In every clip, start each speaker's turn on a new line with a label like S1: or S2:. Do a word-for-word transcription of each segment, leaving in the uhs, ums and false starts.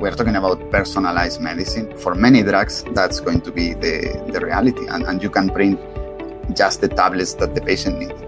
S1: we're talking about personalized medicine. For many drugs, that's going to be the, the reality. And, and you can print just the tablets that the patient needs.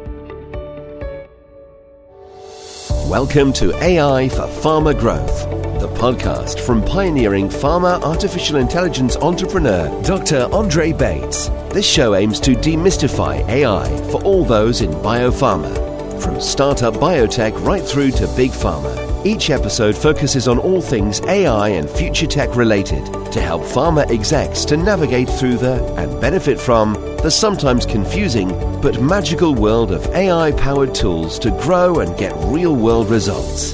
S2: Welcome to A I for Pharma Growth, the podcast from pioneering pharma artificial intelligence entrepreneur Doctor Andre Bates. This show aims to demystify A I for all those in biopharma, from startup biotech right through to big pharma. Each episode focuses on all things A I and future tech related to help pharma execs to navigate through the and benefit from the sometimes confusing but magical world of A I-powered tools to grow and get real-world results.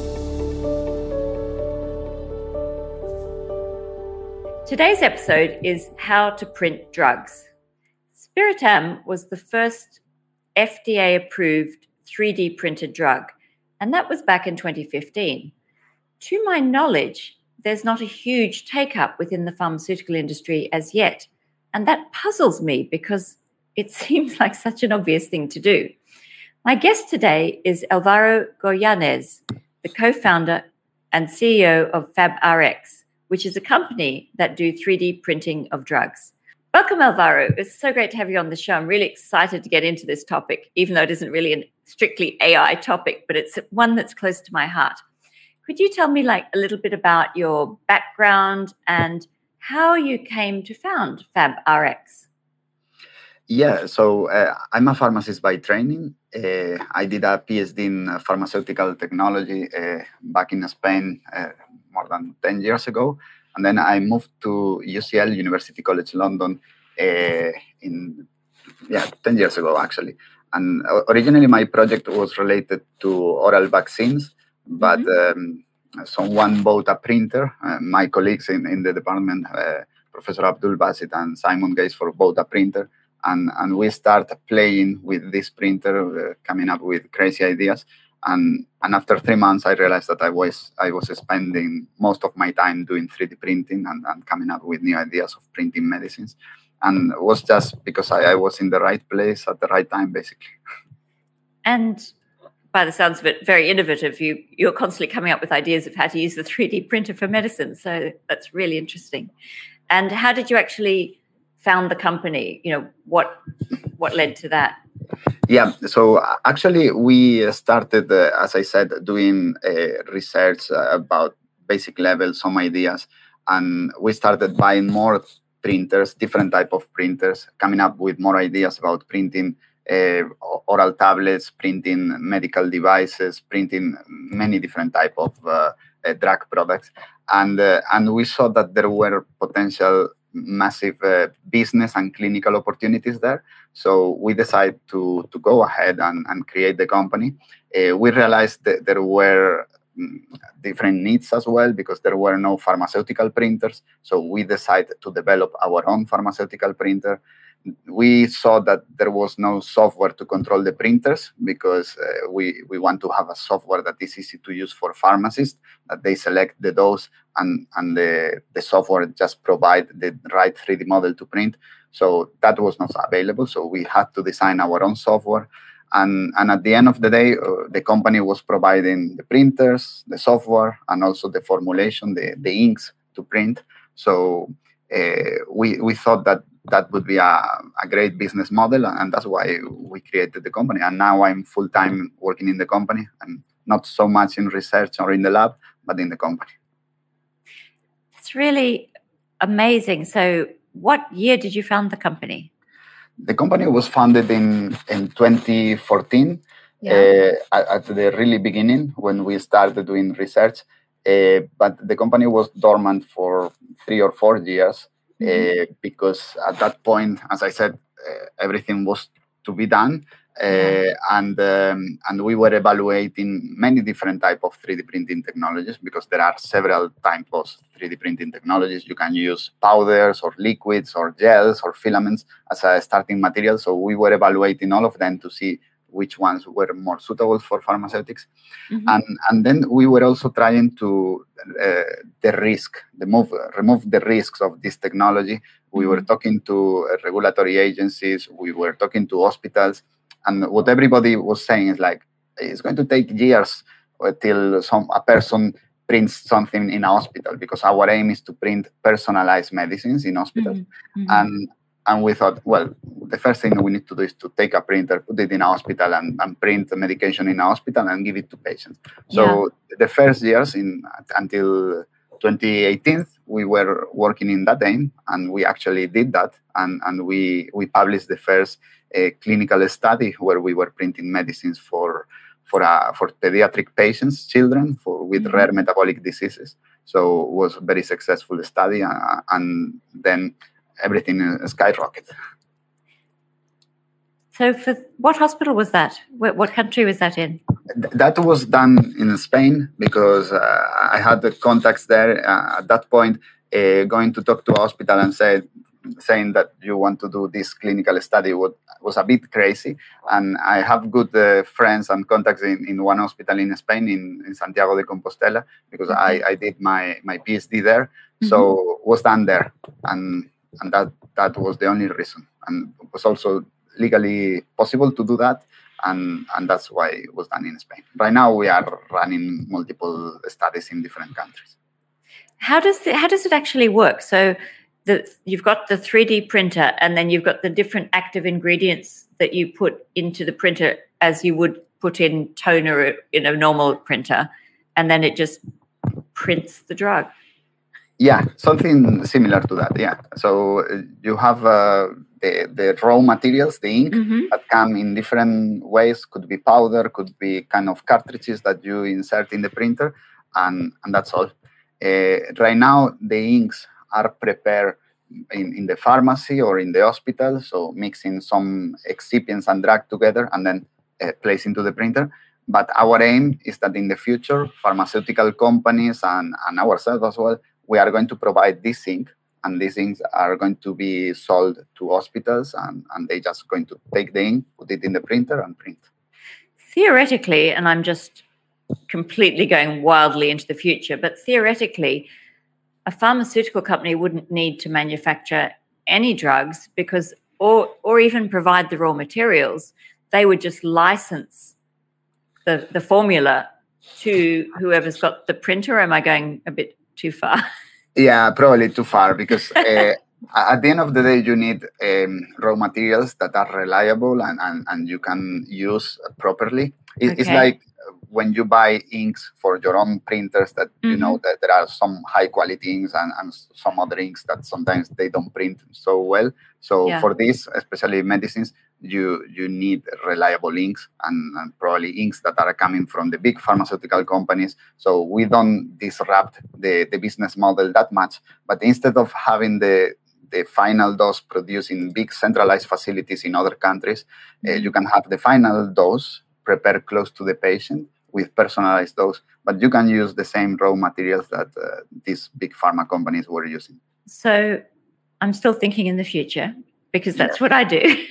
S3: Today's episode is how to print drugs. Spiritam was the first F D A-approved three D printed drug, and that was back in twenty fifteen. To my knowledge, there's not a huge take-up within the pharmaceutical industry as yet, and that puzzles me because it seems like such an obvious thing to do. My guest today is Alvaro Goyanes, the co-founder and C E O of FabRx, which is a company that do three D printing of drugs. Welcome, Alvaro. It's so great to have you on the show. I'm really excited to get into this topic, even though it isn't really a strictly A I topic, but it's one that's close to my heart. Could you tell me like a little bit about your background and how you came to found FabRx?
S1: Yeah, so uh, I'm a pharmacist by training. Uh, I did a PhD in pharmaceutical technology uh, back in Spain uh, more than ten years ago. And then I moved to U C L, University College London, uh, in yeah ten years ago, actually. And originally my project was related to oral vaccines, but mm-hmm. um, someone bought a printer. Uh, my colleagues in, in the department, uh, Professor Abdul Basit and Simon Gaisford, bought a printer. And, and we started playing with this printer, uh, coming up with crazy ideas. And, and after three months, I realized that I was I was spending most of my time doing three D printing and, and coming up with new ideas of printing medicines. And it was just because I, I was in the right place at the right time, basically.
S3: And by the sounds of it, very innovative. You, you're constantly coming up with ideas of how to use the three D printer for medicine. So that's really interesting. And how did you actually found the company? You know, what what led to that?
S1: Yeah, so actually we started, uh, as I said, doing uh, research uh, about basic level, some ideas, and we started buying more printers, different type of printers, coming up with more ideas about printing uh, oral tablets, printing medical devices, printing many different type of uh, uh, drug products, and uh, and we saw that there were potential massive uh, business and clinical opportunities there. So we decided to, to go ahead and, and create the company. Uh, we realized that there were mm, different needs as well because there were no pharmaceutical printers. So we decided to develop our own pharmaceutical printer. We saw that there was no software to control the printers because uh, we, we want to have a software that is easy to use for pharmacists, that they select the dose and, and the, the software just provide the right three D model to print. So that was not available. So we had to design our own software. And, and at the end of the day, uh, the company was providing the printers, the software, and also the formulation, the, the inks to print. So uh, we, we thought that that would be a, a great business model, and that's why we created the company. And now I'm full-time working in the company. I'm not so much in research or in the lab, but in the company.
S3: It's really amazing. So what year did you found the company?
S1: The company was founded in, in twenty fourteen,
S3: yeah.
S1: uh, at, at the really beginning when we started doing research. Uh, but the company was dormant for three or four years. Uh, because at that point, as I said, uh, everything was to be done, uh, yeah. and um, and we were evaluating many different type of three D printing technologies because there are several types of three D printing technologies. You can use powders or liquids or gels or filaments as a starting material. So we were evaluating all of them to see which ones were more suitable for pharmaceutics. Mm-hmm. And, and then we were also trying to uh, the risk, the move, remove the risks of this technology. We mm-hmm. were talking to uh, regulatory agencies, we were talking to hospitals, and what everybody was saying is like, it's going to take years till some a person print something in a hospital, because our aim is to print personalized medicines in hospitals.
S3: Mm-hmm. Mm-hmm.
S1: And and we thought, well, the first thing we need to do is to take a printer, put it in a hospital, and, and print the medication in a hospital and give it to patients. So yeah. the first years in until twenty eighteen, we were working in that aim, and we actually did that. And, and we, we published the first uh, clinical study where we were printing medicines for for uh, for pediatric patients, children for with mm-hmm. rare metabolic diseases. So it was a very successful study, uh, and then everything skyrocketed.
S3: So for what hospital was that? What, what country was that in?
S1: Th- that was done in Spain, because uh, I had the contacts there uh, at that point, uh, going to talk to a hospital and say, saying that you want to do this clinical study was, was a bit crazy. And I have good uh, friends and contacts in, in one hospital in Spain, in, in Santiago de Compostela, because mm-hmm. I, I did my, my PhD there. Mm-hmm. So it was done there. And and that, that was the only reason. And it was also legally possible to do that. And, and that's why it was done in Spain. Right now, we are running multiple studies in different countries.
S3: How does the, how does it actually work? So the, you've got the three D printer, and then you've got the different active ingredients that you put into the printer as you would put in toner in a normal printer, and then it just prints the drug.
S1: Yeah, something similar to that, yeah. So uh, you have uh, the, the raw materials, the ink, mm-hmm. that come in different ways. Could be powder, could be kind of cartridges that you insert in the printer, and, and that's all. Uh, right now, the inks are prepared in, in the pharmacy or in the hospital, so mixing some excipients and drug together and then uh, place into the printer. But our aim is that in the future, pharmaceutical companies and, and ourselves as well, we are going to provide this ink, and these inks are going to be sold to hospitals, and, and they're just going to take the ink, put it in the printer, and print.
S3: Theoretically, and I'm just completely going wildly into the future, but theoretically, a pharmaceutical company wouldn't need to manufacture any drugs, because, or or even provide the raw materials. They would just license the, the formula to whoever's got the printer. Am I going a bit too far?
S1: Yeah, probably too far, because uh, at the end of the day, you need um, raw materials that are reliable and, and, and you can use properly. It, okay. It's like when you buy inks for your own printers that, mm-hmm. you know, that there are some high quality inks and, and some other inks that sometimes they don't print so well. So yeah. for this, especially medicines, you you need reliable inks and, and probably inks that are coming from the big pharmaceutical companies. So we don't disrupt the, the business model that much. But instead of having the the final dose produced in big centralized facilities in other countries, mm-hmm. uh, you can have the final dose prepared close to the patient with personalized dose. But you can use the same raw materials that uh, these big pharma companies were using.
S3: So I'm still thinking in the future, because that's yeah. what I do.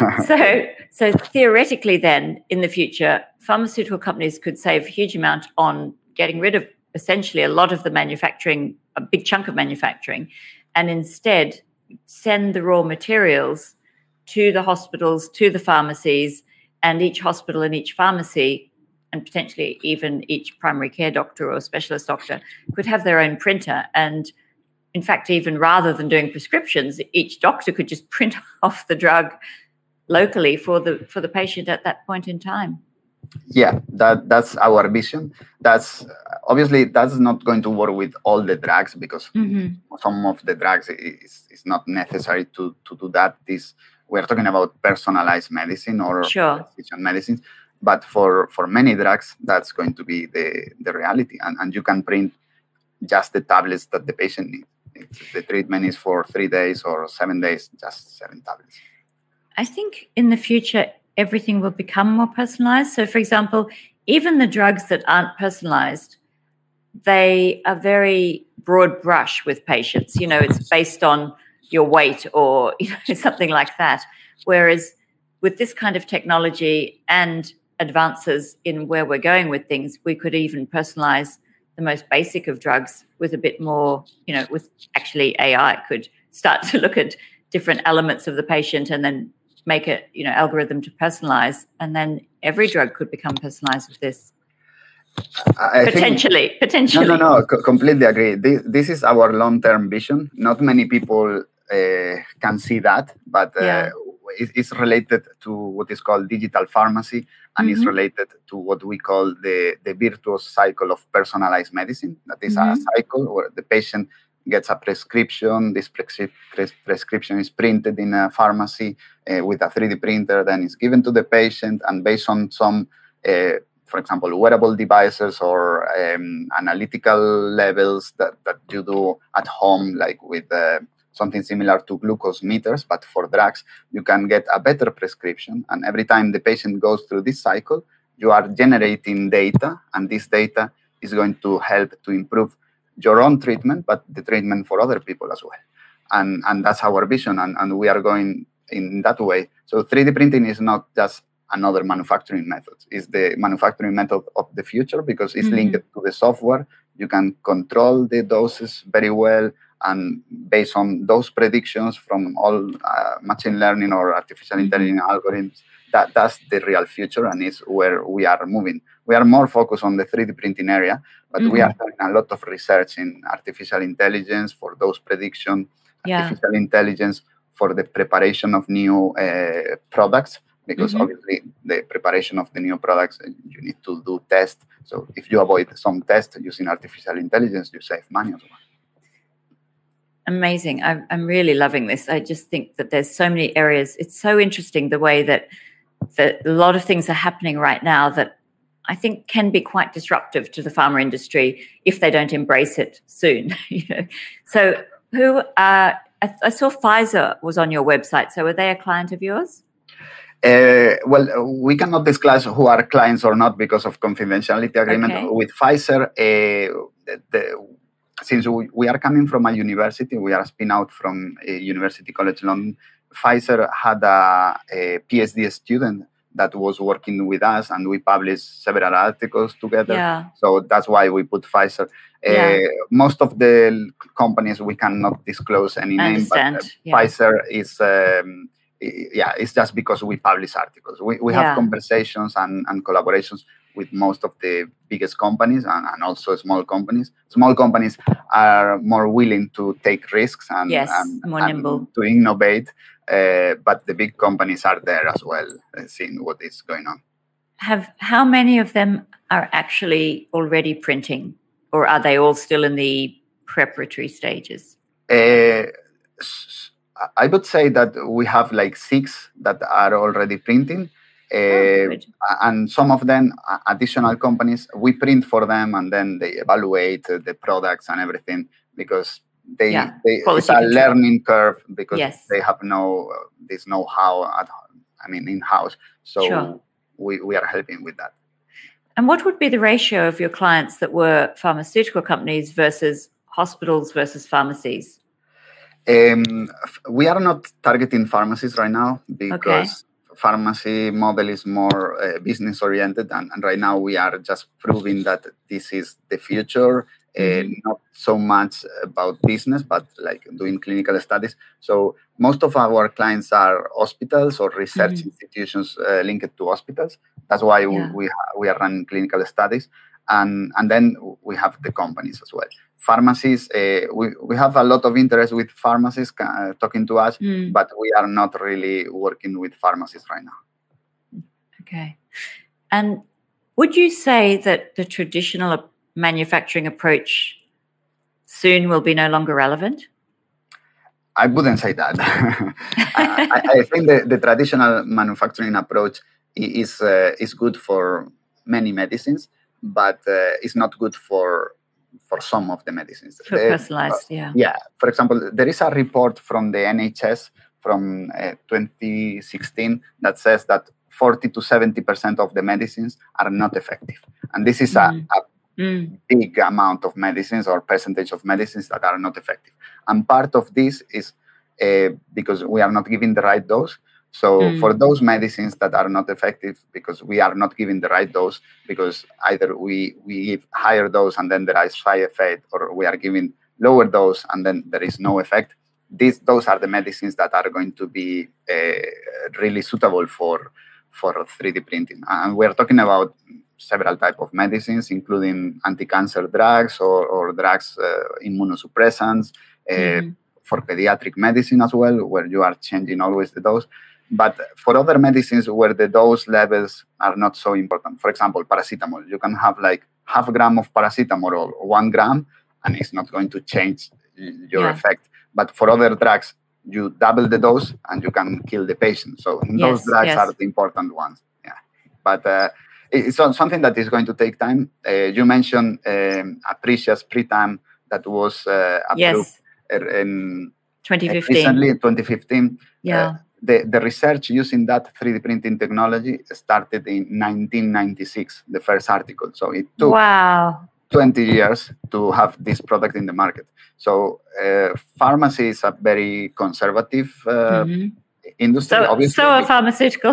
S3: so, so theoretically then, in the future, pharmaceutical companies could save a huge amount on getting rid of essentially a lot of the manufacturing, a big chunk of manufacturing, and instead send the raw materials to the hospitals, to the pharmacies, and each hospital and each pharmacy, and potentially even each primary care doctor or specialist doctor, could have their own printer. And in fact, even rather than doing prescriptions, each doctor could just print off the drug locally for the for the patient at that point in time.
S1: Yeah, that that's our vision. That's obviously that's not going to work with all the drugs, because mm-hmm. some of the drugs is, is not necessary to, to do that. This we're talking about personalized medicine or
S3: sure.
S1: precision medicines. But for, for many drugs, that's going to be the, the reality. And, and you can print just the tablets that the patient needs. If the treatment is for three days or seven days, just seven tablets.
S3: I think in the future, everything will become more personalized. So, for example, even the drugs that aren't personalized, they are very broad brush with patients. You know, it's based on your weight or you know, something like that. Whereas with this kind of technology and advances in where we're going with things, we could even personalize the most basic of drugs with a bit more, you know, with actually A I could start to look at different elements of the patient and then make it, you know, algorithm to personalize. And then every drug could become personalized with this.
S1: I
S3: potentially,
S1: think,
S3: potentially.
S1: No, no, no. Co- completely agree. This, this is our long-term vision. Not many people uh, can see that, but uh,
S3: Yeah.
S1: it, it's related to what is called digital pharmacy, and it's
S3: Mhm.
S1: related to what we call the, the virtuous cycle of personalized medicine. That is a
S3: Mhm.
S1: cycle where the patient gets a prescription. This prescri- pres- prescription is printed in a pharmacy uh, with a three D printer. Then it's given to the patient, and based on some uh, for example, wearable devices or um, analytical levels that, that you do at home, like with uh, something similar to glucose meters, but for drugs, you can get a better prescription. And every time the patient goes through this cycle, you are generating data, and this data is going to help to improve your own treatment, but the treatment for other people as well. And, and that's our vision, and, and we are going in that way. So three D printing is not just another manufacturing method. It's the manufacturing method of the future because it's
S3: Mhm.
S1: linked to the software. You can control the doses very well, and based on those predictions from all uh, machine learning or artificial
S3: Mhm.
S1: intelligence algorithms, that, that's the real future, and is where we are moving. We are more focused on the three D printing area, but we are
S3: Mhm.
S1: doing a lot of research in artificial intelligence for those predictions,
S3: Yeah.
S1: artificial intelligence for the preparation of new uh, products, because
S3: Mhm.
S1: obviously the preparation of the new products, you need to do tests. So if you avoid some tests using artificial intelligence, you save money as well.
S3: Amazing. I'm, I'm really loving this. I just think that there's so many areas. It's so interesting the way that, that a lot of things are happening right now that I think can be quite disruptive to the pharma industry if they don't embrace it soon. You know? So who, uh, I, I saw Pfizer was on your website. So are they a client of yours?
S1: Uh, well, we cannot disclose who are clients or not because of confidentiality agreement.
S3: Okay.
S1: With Pfizer, uh, the, the, since we, we are coming from a university, we are a spin out from a University College London. Pfizer had a, a PhD student that was working with us, and we published several articles together.
S3: Yeah.
S1: So that's why we put Pfizer.
S3: Yeah.
S1: Uh, most of the companies we cannot disclose any
S3: I
S1: name, but
S3: understand.
S1: uh,
S3: Yeah.
S1: Pfizer is. Um, yeah, it's just because we publish articles. We, we
S3: Yeah.
S1: have conversations and, and collaborations with most of the biggest companies and, and also small companies. Small companies are more willing to take risks and,
S3: Yes,
S1: and,
S3: more
S1: and
S3: nimble.
S1: to innovate, uh, but the big companies are there as well, uh, seeing what is going on.
S3: Have how many of them are actually already printing, or are they all still in the preparatory stages?
S1: Uh, I would say that we have like six that are already printing. Uh,
S3: Oh,
S1: and some of them, additional companies, we print for them, and then they evaluate the products and everything, because they,
S3: Yeah,
S1: they
S3: quality
S1: it's a
S3: control.
S1: learning curve, because
S3: Yes.
S1: they have no uh, this know-how at I mean in house. So
S3: Sure.
S1: we, we are helping with that.
S3: And what would be the ratio of your clients that were pharmaceutical companies versus hospitals versus pharmacies?
S1: Um, we are not targeting pharmacies right now because okay. pharmacy model is more uh, business oriented, and, and right now we are just proving that this is the future. Mm-hmm. Uh, not so much about business, but like doing clinical studies. So most of our clients are hospitals or research mm-hmm. institutions uh, linked to hospitals. That's why yeah. we we, ha- we are running clinical studies, and and then we have the companies as well. Pharmacies, uh, we, we have a lot of interest with pharmacies uh, talking to us, mm. but we are not really working with pharmacies right now.
S3: Okay. And would you say that the traditional manufacturing approach soon will be no longer relevant?
S1: I wouldn't say that. I, I think the, the traditional manufacturing approach is, uh, is good for many medicines, but uh, it's not good for for some of the medicines.
S3: For
S1: the,
S3: personalized, yeah.
S1: Yeah. For example, there is a report from the N H S from uh, twenty sixteen that says that forty to seventy percent of the medicines are not effective. And this is mm. a, a mm. big amount of medicines or percentage of medicines that are not effective. And part of this is uh, because we are not giving the right dose. So mm. for those medicines that are not effective because we are not giving the right dose, because either we, we give higher dose and then there is side effect, or we are giving lower dose and then there is no effect, these those are the medicines that are going to be uh, really suitable for, for three D printing. And we're talking about several types of medicines, including anti-cancer drugs or, or drugs, uh, immunosuppressants, uh, mm-hmm. for pediatric medicine as well, where you are changing always the dose. But for other medicines where the dose levels are not so important, for example, paracetamol, you can have like half a gram of paracetamol or one gram, and it's not going to change your yeah. effect. But for other drugs, you double the dose and you can kill the patient. So yes, those drugs yes. are the important ones. Yeah, but uh, it's something that is going to take time. Uh, you mentioned um, Aprecia Spritam that was uh, approved
S3: yes.
S1: in
S3: twenty fifteen.
S1: Recently, in twenty fifteen.
S3: Yeah.
S1: Uh, the, the research using that three D printing technology started in nineteen ninety-six, the first article. So it took
S3: wow.
S1: twenty years to have this product in the market. So uh, pharmacy is a very conservative uh, mm-hmm. industry.
S3: So,
S1: obviously.
S3: so a pharmaceutical.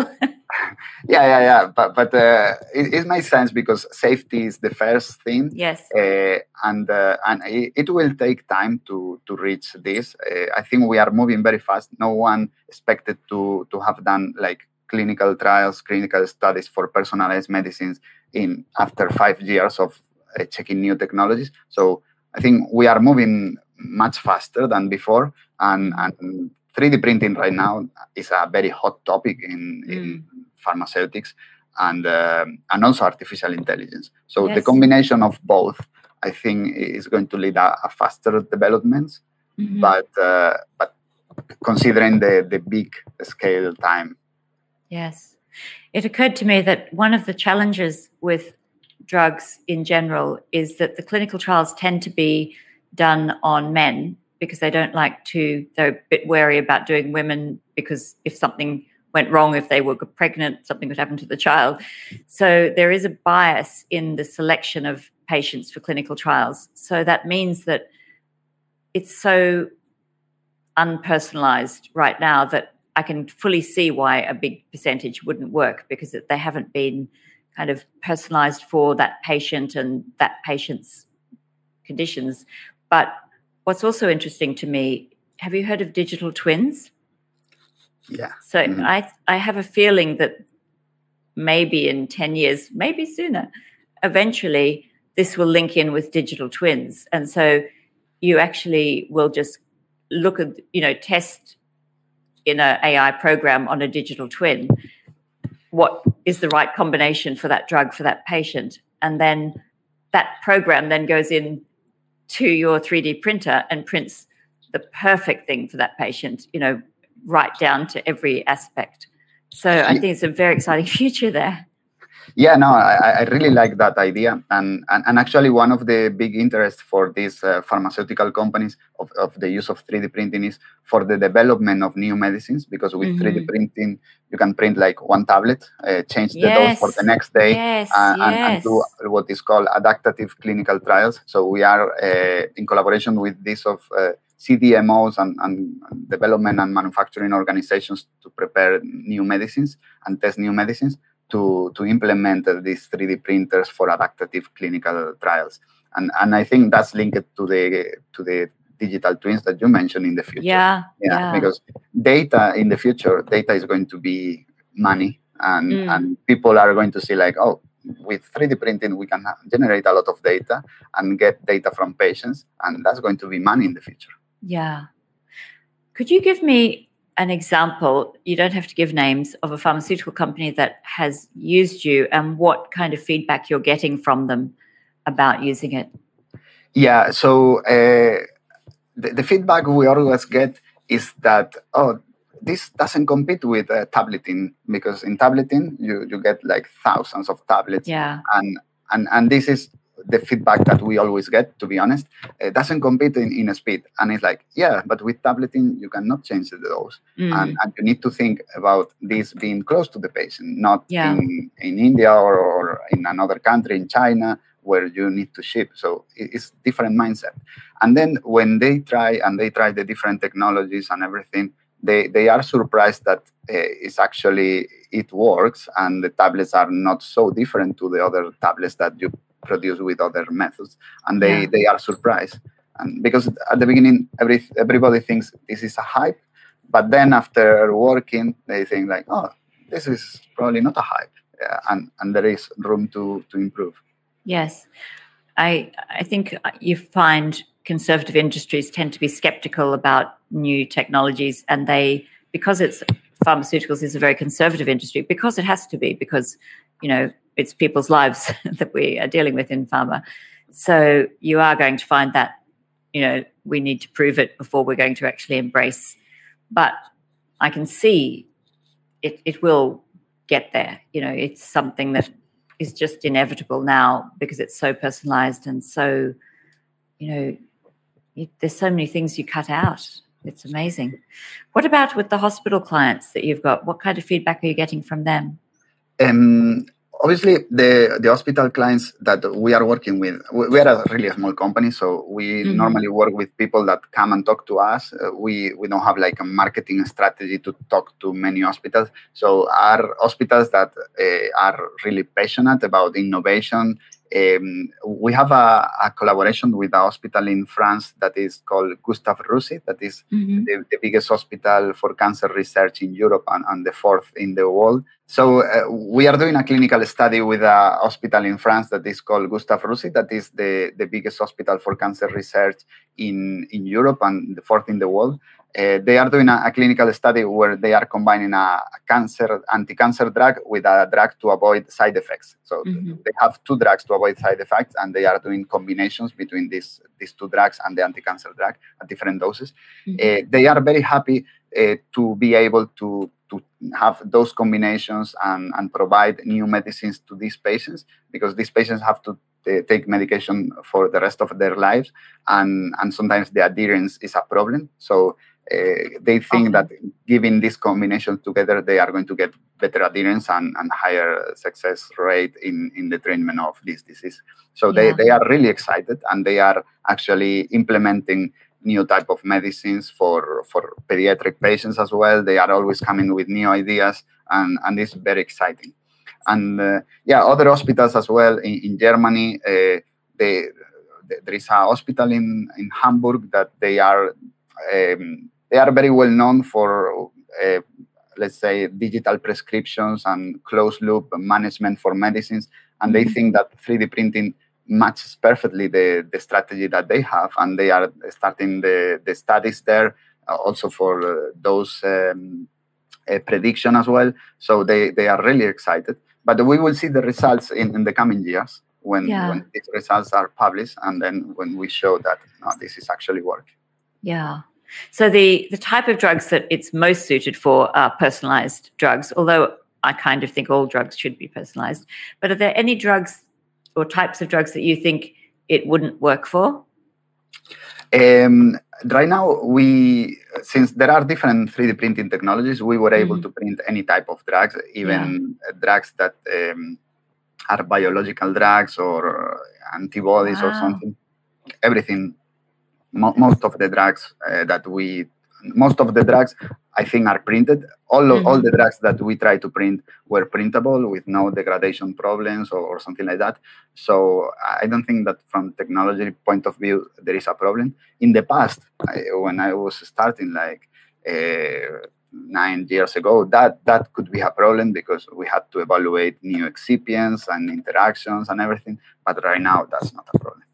S1: yeah, yeah, yeah. But but uh, it, it makes sense because safety is the first thing.
S3: Yes.
S1: Uh, and uh, and it, it will take time to to reach this. Uh, I think we are moving very fast. No one expected to to have done like clinical trials, clinical studies for personalized medicines in after five years of uh, checking new technologies. So I think we are moving much faster than before, and and three D printing right now is a very hot topic in, mm. in pharmaceutics and uh, and also artificial intelligence. So yes. the combination of both, I think, is going to lead a, a faster developments, mm-hmm. but uh, but considering the the big scale time.
S3: Yes, it occurred to me that one of the challenges with drugs in general is that the clinical trials tend to be done on men because they don't like to, they're a bit wary about doing women because if something went wrong, if they were pregnant, something would happen to the child. So there is a bias in the selection of patients for clinical trials. So that means that it's so unpersonalized right now that I can fully see why a big percentage wouldn't work because they haven't been kind of personalized for that patient and that patient's conditions. But what's also interesting to me, have you heard of digital twins?
S1: Yeah.
S3: So
S1: mm-hmm.
S3: I I have a feeling that maybe in ten years, maybe sooner, eventually this will link in with digital twins. And so you actually will just look at, you know, test in an A I program on a digital twin what is the right combination for that drug for that patient. And then that program then goes in to your three D printer and prints the perfect thing for that patient, you know, right down to every aspect. So I think it's a very exciting future there.
S1: Yeah, no, I, I really like that idea. And, and, and actually one of the big interests for these uh, pharmaceutical companies of, of the use of three D printing is for the development of new medicines, because with mm-hmm. three D printing, you can print like one tablet, uh, change the
S3: yes.
S1: dose for the next day,
S3: yes,
S1: uh,
S3: yes.
S1: And, and do what is called adaptive clinical trials. So we are uh, in collaboration with this of uh, C D M Os and, and development and manufacturing organizations to prepare new medicines and test new medicines. to to implement uh, these three D printers for adaptive clinical trials. And and I think that's linked to the to the digital twins that you mentioned in the future.
S3: Yeah,
S1: yeah,
S3: yeah.
S1: Because data in the future, data is going to be money, and,
S3: mm.
S1: and people are going to see like, oh, with three D printing, we can generate a lot of data and get data from patients, and that's going to be money in the future.
S3: Yeah. Could you give me an example, you don't have to give names, of a pharmaceutical company that has used you and what kind of feedback you're getting from them about using it?
S1: Yeah, so uh, the, the feedback we always get is that, oh, this doesn't compete with uh, tableting, because in tableting, you, you get like thousands of tablets.
S3: Yeah.
S1: And, and, and this is the feedback that we always get, to be honest. It doesn't compete in, in speed. And it's like, yeah, but with tableting, you cannot change the dose. Mm. And, and you need to think about this being close to the patient, not
S3: yeah.
S1: in, in India or, or in another country, in China, where you need to ship. So it's different mindset. And then when they try and they try the different technologies and everything, they, they are surprised that uh, it's actually, it works, and the tablets are not so different to the other tablets that you produce with other methods, and they,
S3: yeah.
S1: they are surprised. And because at the beginning, every everybody thinks this is a hype, but then after working, they think like, oh, this is probably not a hype. uh, and and there is room to to improve.
S3: Yes, I I think you find conservative industries tend to be skeptical about new technologies, and they, because it's pharmaceuticals is a very conservative industry, because it has to be, because, you know, it's people's lives that we are dealing with in pharma. So you are going to find that, you know, we need to prove it before we're going to actually embrace. But I can see it, it will get there. You know, it's something that is just inevitable now because it's so personalized and so, you know, it, there's so many things you cut out. It's amazing. What about with the hospital clients that you've got? What kind of feedback are you getting from them?
S1: Um, obviously, the, the hospital clients that we are working with, we, we are a really small company, so we mm-hmm. normally work with people that come and talk to us. Uh, we, we don't have like a marketing strategy to talk to many hospitals. So our hospitals that uh, are really passionate about innovation, Um, we have a, a collaboration with a hospital in France that is called Gustave Roussy, that is mm-hmm. the, the biggest hospital for cancer research in Europe and, and the fourth in the world. So uh, we are doing a clinical study with a hospital in France that is called Gustave Roussy, that is the, the biggest hospital for cancer research in, in Europe and the fourth in the world. Uh, they are doing a, a clinical study where they are combining a, a cancer anti-cancer drug with a drug to avoid side effects. So mm-hmm. they have two drugs to avoid side effects, and they are doing combinations between these these two drugs and the anti-cancer drug at different doses. Mm-hmm. Uh, they are very happy uh, to be able to to have those combinations and, and provide new medicines to these patients, because these patients have to uh, take medication for the rest of their lives, and, and sometimes the adherence is a problem. So Uh, they think okay. that giving these combinations together, they are going to get better adherence and, and higher success rate in, in the treatment of this disease. So yeah. they, they are really excited, and they are actually implementing new type of medicines for, for pediatric patients as well. They are always coming with new ideas, and, and it's very exciting. And uh, yeah, other hospitals as well in, in Germany, uh, they, there is a hospital in, in Hamburg that they are um, They are very well known for, uh, let's say, digital prescriptions and closed-loop management for medicines. And mm-hmm. they think that three D printing matches perfectly the, the strategy that they have. And they are starting the, the studies there uh, also for uh, those um, uh, prediction as well. So they, they are really excited. But we will see the results in, in the coming years when, yeah. when these results are published, and then when we show that no, this is actually working.
S3: Yeah. So the, the type of drugs that it's most suited for are personalized drugs, although I kind of think all drugs should be personalized. But are there any drugs or types of drugs that you think it wouldn't work for?
S1: Um, right now, we since there are different three D printing technologies, we were able mm-hmm. to print any type of drugs, even yeah. drugs that um, are biological drugs or antibodies wow. or something. Everything. Most of the drugs uh, that we, most of the drugs, I think, are printed. All of, mm-hmm. all the drugs that we try to print were printable with no degradation problems or, or something like that. So I don't think that from technology point of view there is a problem. In the past, I, when I was starting, like uh, nine years ago, that that could be a problem because we had to evaluate new excipients and interactions and everything. But right now, that's not a problem.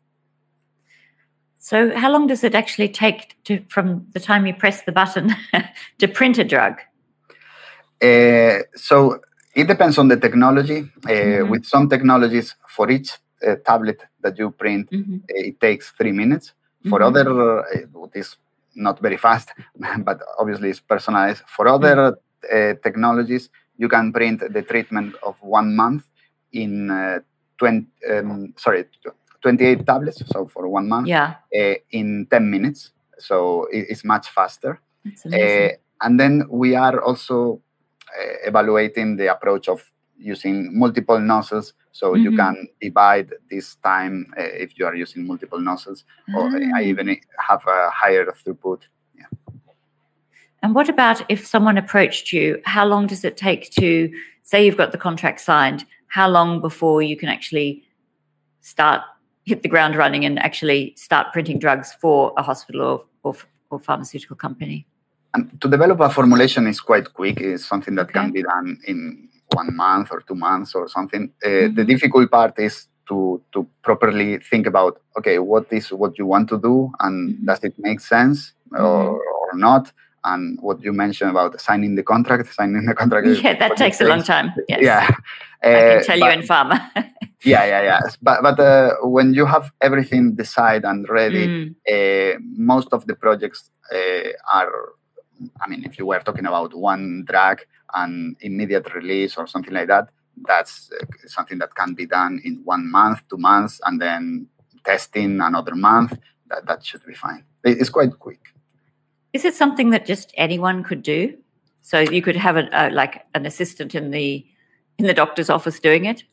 S3: So how long does it actually take to, from the time you press the button to print a drug?
S1: Uh, so it depends on the technology. Uh, mm-hmm. With some technologies, for each uh, tablet that you print, mm-hmm. it takes three minutes. For mm-hmm. other, uh, it is not very fast, but obviously it's personalized. For other mm-hmm. uh, technologies, you can print the treatment of one month in uh, twenty. Um, sorry. twenty-eight tablets, so for one month,
S3: yeah.
S1: uh, in ten minutes. So it, it's much faster.
S3: That's amazing.
S1: Uh, and then we are also uh, evaluating the approach of using multiple nozzles. So mm-hmm. you can divide this time uh, if you are using multiple nozzles, ah. or I even have a higher throughput. Yeah.
S3: And what about if someone approached you? How long does it take to, say you've got the contract signed, how long before you can actually start hit the ground running and actually start printing drugs for a hospital or, or, or pharmaceutical company?
S1: And to develop a formulation is quite quick. It's something that okay. can be done in one month or two months or something. Uh,
S3: Mm-hmm.
S1: The difficult part is to to properly think about, okay, what is what you want to do, and
S3: Mm-hmm.
S1: does it make sense or,
S3: Mm-hmm.
S1: or not? And what you mentioned about signing the contract, signing the contract.
S3: Yeah, that takes a long time. Yes.
S1: Yeah.
S3: I
S1: Uh,
S3: can tell you
S1: but-
S3: in pharma.
S1: yeah, yeah, yeah. But but uh, when you have everything decided and ready,
S3: Mm.
S1: uh, most of the projects uh, are. I mean, if you were talking about one drug and immediate release or something like that, that's uh, something that can be done in one month, two months, and then testing another month. That that should be fine. It- It's quite quick.
S3: Is it something that just anyone could do? So you could have a, a like an assistant in the in the doctor's office doing it?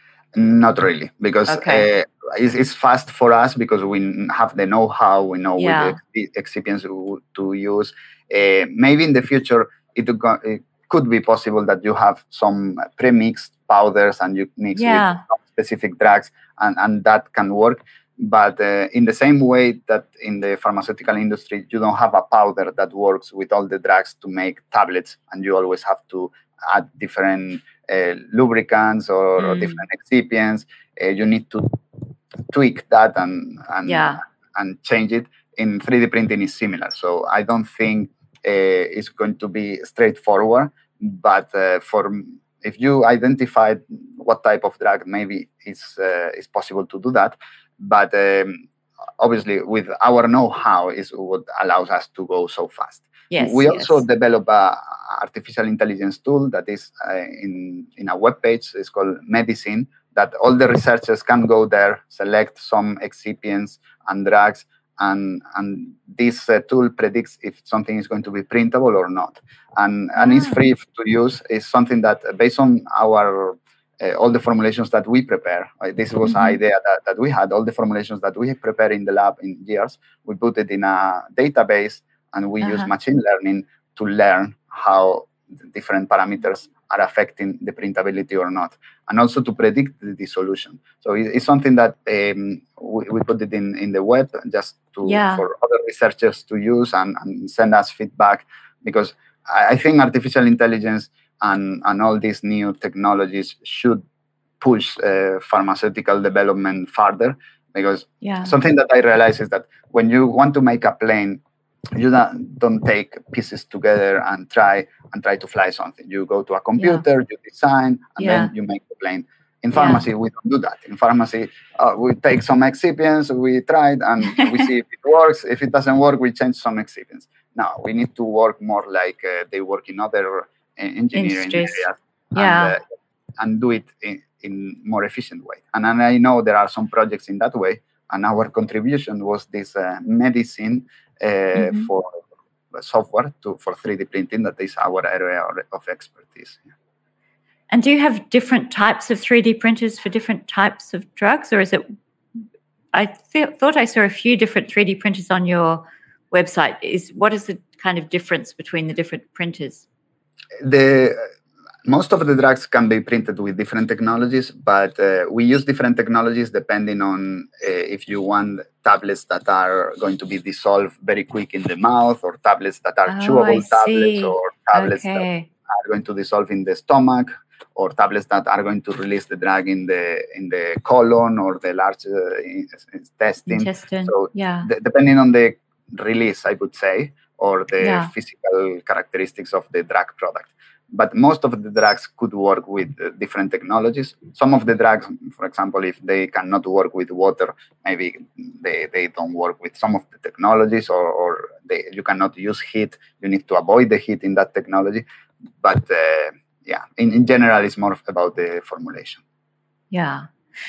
S1: Not really, because
S3: Okay.
S1: uh, it's, it's fast for us because we have the know-how. We know
S3: Yeah.
S1: which excipients to, to use. Uh, maybe in the future it, would go- it could be possible that you have some pre-mixed powders and you mix
S3: Yeah.
S1: with some specific drugs, and, and that can work. But uh, in the same way that in the pharmaceutical industry, you don't have a powder that works with all the drugs to make tablets, and you always have to add different uh, lubricants or, or
S3: Mm.
S1: different excipients. Uh, you need to tweak that and and,
S3: Yeah.
S1: and change it. In three D printing is similar, so I don't think uh, it's going to be straightforward. But uh, for if you identify what type of drug, maybe it's uh, it's possible to do that. But um, obviously, with our know-how, is what allows us to go so fast.
S3: Yes.
S1: We also
S3: yes.
S1: develop a artificial intelligence tool that is uh, in in a web page. It's called Medicine. That all the researchers can go there, select some excipients and drugs, and and this uh, tool predicts if something is going to be printable or not. And and it's
S3: Ah.
S1: free to use. It's something that uh, based on our uh, all the formulations that we prepare. Uh, this was
S3: Mhm.
S1: an idea that, that we had. All the formulations that we prepare in the lab in years, we put it in a database, and we use
S3: Uh-huh.
S1: machine learning to learn how the different parameters are affecting the printability or not, and also to predict the dissolution. So it, it's something that um, we, we put it in, in the web just to
S3: Yeah.
S1: for other researchers to use and, and send us feedback, because I, I think artificial intelligence and, and all these new technologies should push uh, pharmaceutical development further, because
S3: Yeah.
S1: something that I realize is that when you want to make a plane, you don't, don't take pieces together and try and try to fly something. You go to a computer, you design, and
S3: Yeah.
S1: then you make the plane. In
S3: Yeah.
S1: pharmacy, we don't do that. In pharmacy, uh, we take some excipients, we try it, and we see if it works. If it doesn't work, we change some excipients. Now, we need to work more like uh, they work in other uh, engineering
S3: Industries.
S1: areas,
S3: Yeah.
S1: and, uh, and do it in, in more efficient way. And, and I know there are some projects in that way, and our contribution was this uh, medicine uh,
S3: Mhm.
S1: for software to for three D printing. That is our area of expertise.
S3: And do you have different types of three D printers for different types of drugs, or is it? I th- thought I saw a few different three D printers on your website. Is what is the kind of difference between the different printers?
S1: The most of the drugs can be printed with different technologies, but uh, we use different technologies depending on uh, if you want tablets that are going to be dissolved very quick in the mouth, or tablets that are
S3: Oh,
S1: chewable
S3: I
S1: tablets,
S3: see.
S1: or tablets that
S3: Okay.
S1: are going to dissolve in the stomach, or tablets that are going to release the drug in the in the colon or the large uh, intestine.
S3: Intestine.
S1: So
S3: Yeah.
S1: d- depending on the release, I would say, or the
S3: Yeah.
S1: physical characteristics of the drug product. But most of the drugs could work with uh, different technologies. Some of the drugs, for example, if they cannot work with water, maybe they, they don't work with some of the technologies, or, or they, you cannot use heat. You need to avoid the heat in that technology. But uh, yeah, in, in general, it's more about the formulation.
S3: Yeah.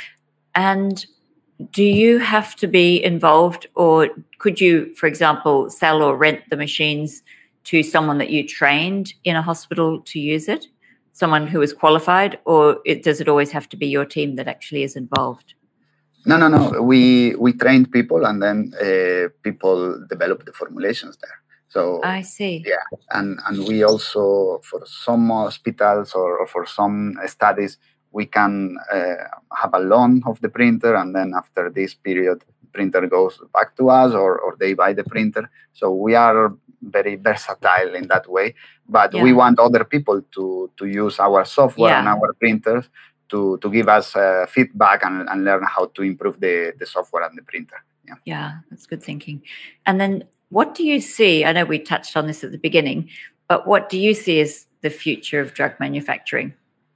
S3: And do you have to be involved, or could you, for example, sell or rent the machines to someone that you trained in a hospital to use it, someone who is qualified, or it, does it always have to be your team that actually is involved?
S1: No, no, no. We we trained people, and then uh, people develop the formulations there. So
S3: I see.
S1: yeah, and and we also, for some hospitals or, or for some studies, we can uh, have a loan of the printer, and then after this period, the printer goes back to us, or, or they buy the printer. So we are very versatile in that way. But
S3: Yeah.
S1: we want other people to to use our software
S3: Yeah.
S1: and our printers to to give us uh, feedback and, and learn how to improve the, the software and the printer. Yeah.
S3: Yeah, that's good thinking. And then what do you see? I know we touched on this at the beginning, but what do you see as the future of drug manufacturing?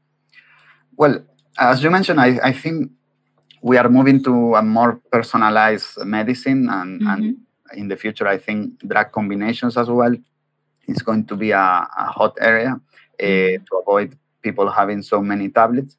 S1: Well, as you mentioned, I, I think we are moving to a more personalized medicine, and,
S3: Mm-hmm.
S1: and in the future, I think drug combinations as well is going to be a, a hot area uh,
S3: Mm-hmm.
S1: to avoid people having so many tablets,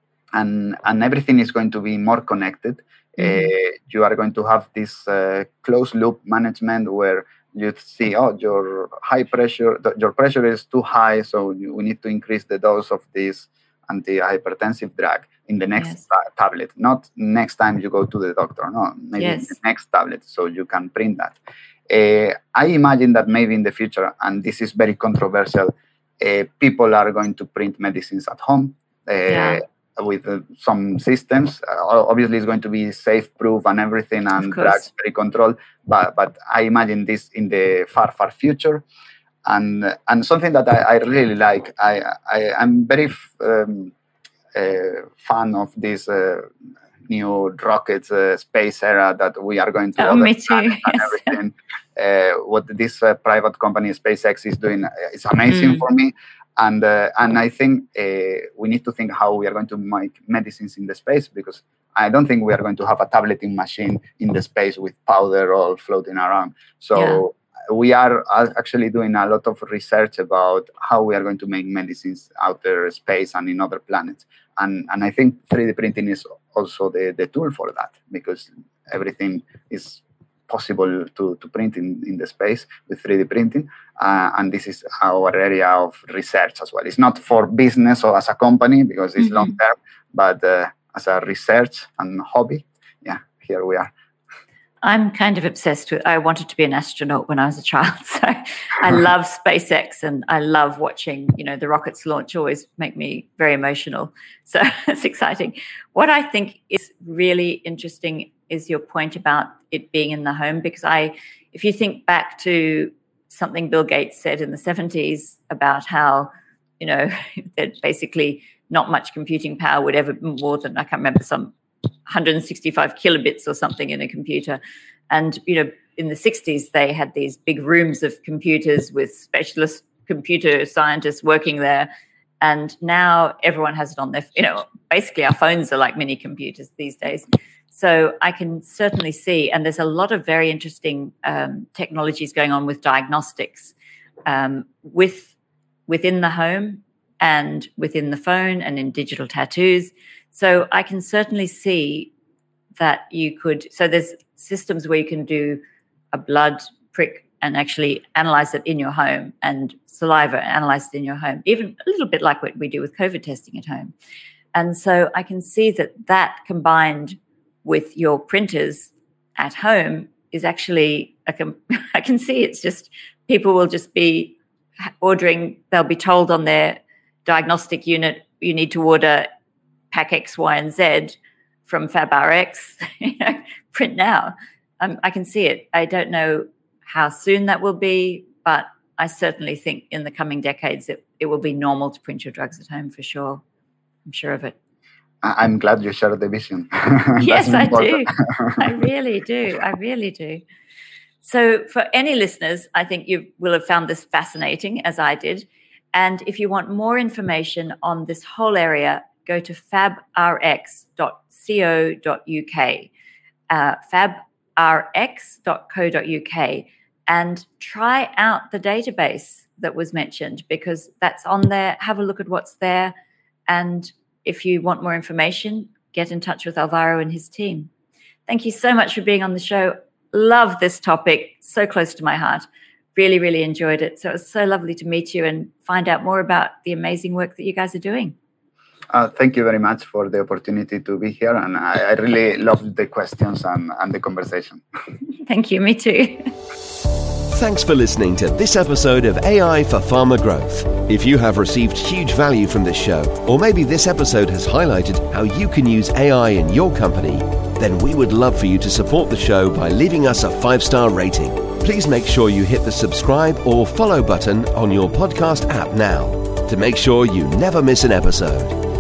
S1: and and everything is going to be more connected.
S3: Mm-hmm.
S1: Uh, you are going to have this uh, closed loop management where you see, oh, your high pressure, th- your pressure is too high, so you, we need to increase the dose of this antihypertensive drug in the next
S3: Yes.
S1: ta- tablet. Not next time you go to the doctor, no, maybe in
S3: Yes.
S1: the next tablet, so you can print that. Uh, I imagine that maybe in the future, and this is very controversial, uh, people are going to print medicines at home. Uh,
S3: Yeah.
S1: with uh, some systems. Uh, obviously, it's going to be safe, proof, and everything, and
S3: Of course.
S1: drugs very controlled. But but I imagine this in the far far future, and and something that I, I really like. I I am very f- um, uh, fan of this uh, new rockets uh, space era that we are going to.
S3: Oh,
S1: other
S3: me too.
S1: planets and
S3: Yes.
S1: everything. Uh, what this uh, private company SpaceX is doing uh, is amazing
S3: Mm.
S1: for me. And uh, and I think uh, we need to think how we are going to make medicines in the space, because I don't think we are going to have a tableting machine in the space with powder all floating around. So
S3: Yeah.
S1: we are uh, actually doing a lot of research about how we are going to make medicines out there space and in other planets. And and I think three D printing is also the, the tool for that, because everything is possible to, to print in, in the space with three D printing. Uh, and this is our area of research as well. It's not for business or as a company, because it's
S3: Mhm.
S1: long term, but uh, as a research and hobby, yeah, here we are.
S3: I'm kind of obsessed with, I wanted to be an astronaut when I was a child. So I love SpaceX, and I love watching, you know, the rockets launch always make me very emotional. So it's exciting. What I think is really interesting is your point about it being in the home, because I, if you think back to something Bill Gates said in the seventies about how, you know, that basically not much computing power would ever, more than, I can't remember, some one hundred sixty-five kilobits or something in a computer. And, you know, in the sixties, they had these big rooms of computers with specialist computer scientists working there. And now everyone has it on their, you know, basically our phones are like mini computers these days. So I can certainly see, and there's a lot of very interesting um, technologies going on with diagnostics um, with within the home and within the phone and in digital tattoos. So I can certainly see that you could, so there's systems where you can do a blood prick and actually analyze it in your home, and saliva, analyze it in your home, even a little bit like what we do with COVID testing at home. And so I can see that that combined with your printers at home is actually, I can, I can see it's just, people will just be ordering, they'll be told on their diagnostic unit, you need to order pack X, Y, and Z from FabRx, you know, print now. Um, I can see it. I don't know how soon that will be, but I certainly think in the coming decades it, it will be normal to print your drugs at home for sure. I'm sure of it.
S1: I'm glad you share the vision.
S3: Yes, I
S1: important.
S3: do. I really do. I really do. So for any listeners, I think you will have found this fascinating, as I did. And if you want more information on this whole area, go to fab r x dot co dot u k, uh, fab r x dot co dot u k, and try out the database that was mentioned, because that's on there. Have a look at what's there. And if you want more information, get in touch with Alvaro and his team. Thank you so much for being on the show. Love this topic. So close to my heart. Really, really enjoyed it. So it was so lovely to meet you and find out more about the amazing work that you guys are doing.
S1: Uh, thank you very much for the opportunity to be here. And I, I really loved the questions and, and the conversation.
S3: Thank you. Me too.
S2: Thanks for listening to this episode of A I for Farmer Growth. If you have received huge value from this show, or maybe this episode has highlighted how you can use A I in your company, then we would love for you to support the show by leaving us a five-star rating. please make sure you hit the subscribe or follow button on your podcast app now to make sure you never miss an episode.